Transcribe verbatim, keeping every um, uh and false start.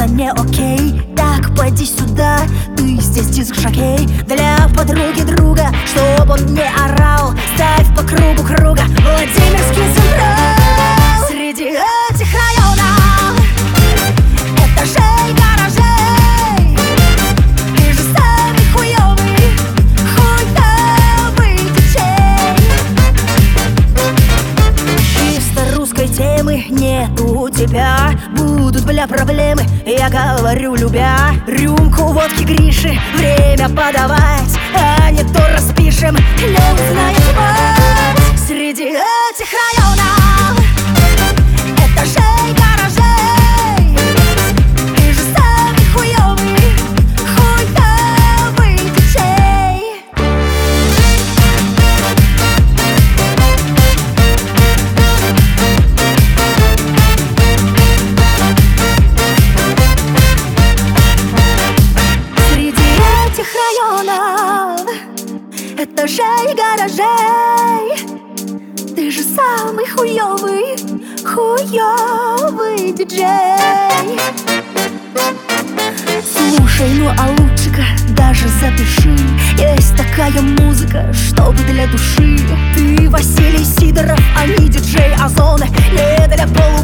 это не окей. Так, пойди сюда, ты здесь диск-жокей. Для подруги друга, чтоб он не орал, ставь по кругу круга Владимирский Централ. Среди этих районов, этажей, гаражей, ты же самый хуёвый, хуёвый диджей. Чисто русской темы нет у тебя, будут, бля, проблемы, я говорю, любя. Рюмку водки Гриши, время подавать, а не то распишем, клёв знает мать. Среди этих районов, этажей, гаражей, ты же самый хуёвый, хуёвый диджей. Этажей, гаражей, ты же самый хуёвый, хуёвый диджей. Слушай, ну а лучше-ка даже запиши, есть такая музыка, чтобы для души. Ты Василий Сидоров, а не диджей Озона, не для полу